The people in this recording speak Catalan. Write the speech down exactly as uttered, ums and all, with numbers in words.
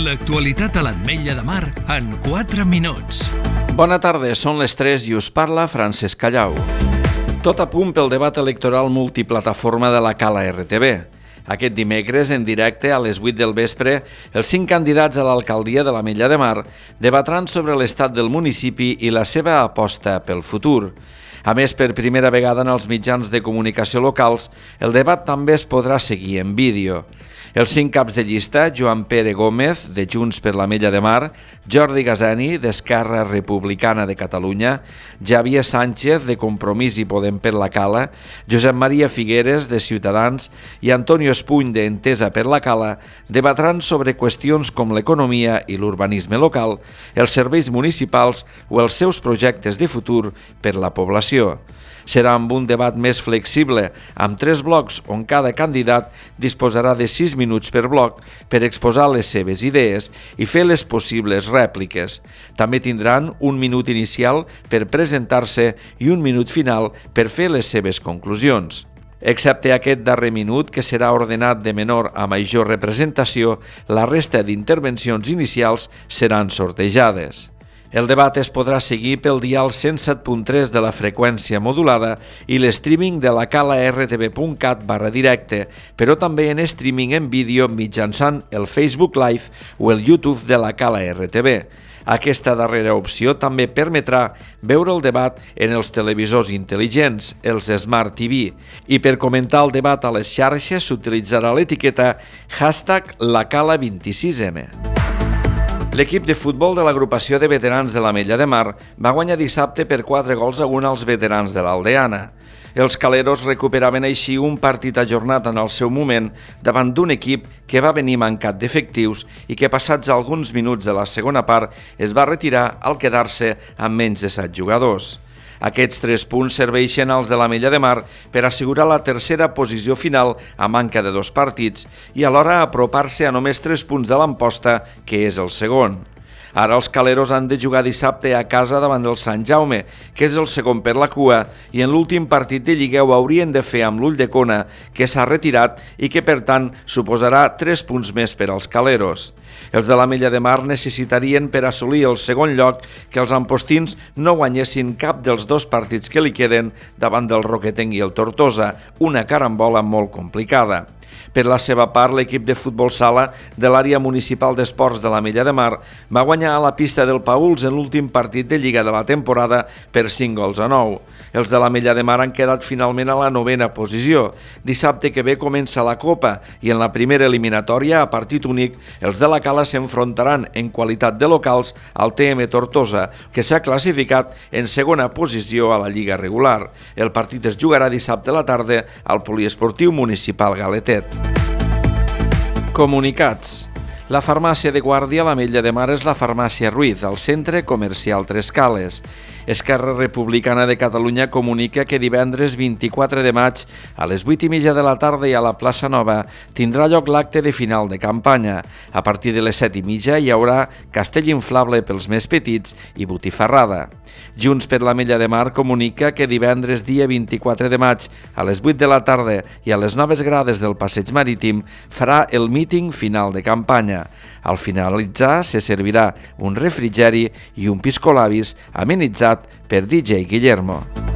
L'actualitat a l'Ametlla de Mar en quatre minuts. Bona tarda, són les tres i us parla Francesc Callau. Tot a punt pel debat electoral multiplataforma de la Cala R T B. Aquest dimecres, en directe, a les vuit del vespre, els cinc candidats a l'alcaldia de l'Ametlla de Mar debatran sobre l'estat del municipi i la seva aposta pel futur. A més, per primera vegada en els mitjans de comunicació locals, el debat també es podrà seguir en vídeo. Els cinc caps de llista, Joan Pere Gómez, de Junts per l'Ametlla de Mar, Jordi Gazani, d'Esquerra Republicana de Catalunya, Javier Sánchez, de Compromís i Podem per la Cala, Josep Maria Figueres, de Ciutadans, i Antonio Espuny, d'Entesa per la Cala, debatran sobre qüestions com l'economia i l'urbanisme local, els serveis municipals o els seus projectes de futur per la població. Serà amb un debat més flexible, amb tres blocs on cada candidat disposarà de sis minuts per bloc per exposar les seves idees i fer les possibles rèpliques. També tindran un minut inicial per presentar-se i un minut final per fer les seves conclusions. Excepte aquest darrer minut, que serà ordenat de menor a major representació, la resta d'intervencions inicials seran sortejades. El debat es podrà seguir pel dial cent set punt tres de la freqüència modulada i l'streaming de la cala r t v punt cat barra directe, però també en streaming en vídeo mitjançant el Facebook Live o el YouTube de la Cala R T B. Aquesta darrera opció també permetrà veure el debat en els televisors intel·ligents, els Smart T V, i per comentar el debat a les xarxes s'utilitzarà l'etiqueta hashtag la cala vint-i-sis ema. L'equip de futbol de l'agrupació de veterans de l'Ametlla de Mar va guanyar dissabte per quatre gols a un als veterans de l'Aldeana. Els caleros recuperaven així un partit ajornat en el seu moment davant d'un equip que va venir mancat d'efectius i que passats alguns minuts de la segona part es va retirar al quedar-se amb menys de set jugadors. Aquests tres punts serveixen als de l'Ametlla de Mar per assegurar la tercera posició final a manca de dos partits i alhora apropar-se a només tres punts de l'Amposta, que és el segon. Ara els caleros han de jugar dissabte a casa davant del Sant Jaume, que és el segon per la cua, i en l'últim partit de Lliga ho haurien de fer amb l'Ull de Cona, que s'ha retirat i que, per tant, suposarà tres punts més per als caleros. Els de l'Ametlla de Mar necessitarien per assolir el segon lloc que els ampostins no guanyessin cap dels dos partits que li queden davant del Roquetenc i el Tortosa, una carambola molt complicada. Per la seva part, l'equip de futbol sala de l'àrea municipal d'esports de l'Ametlla de Mar va guanyar a la pista del Pauls en l'últim partit de Lliga de la temporada per cinc gols a nou. Els de l'Ametlla de Mar han quedat finalment a la novena posició. Dissabte que ve comença la Copa i en la primera eliminatòria, a partit únic, els de la Cala s'enfrontaran en qualitat de locals al T M Tortosa, que s'ha classificat en segona posició a la Lliga regular. El partit es jugarà dissabte a la tarda al Poliesportiu Municipal Galetet. Comunicats. La farmàcia de guàrdia a l'Ametlla de Mar és la farmàcia Ruiz, al centre comercial Tres Cales. Esquerra Republicana de Catalunya comunica que divendres vint-i-quatre de maig a les vuit i mitja de la tarda i a la plaça Nova tindrà lloc l'acte de final de campanya. A partir de les set i mitja hi haurà castell inflable pels més petits i botifarrada. Junts per l'Ametlla de Mar comunica que divendres dia vint-i-quatre de maig a les vuit de la tarda i a les noves grades del Passeig Marítim farà el míting final de campanya. Al finalitzar se servirà un refrigeri i un piscolabis amenitzat per D J Guillermo.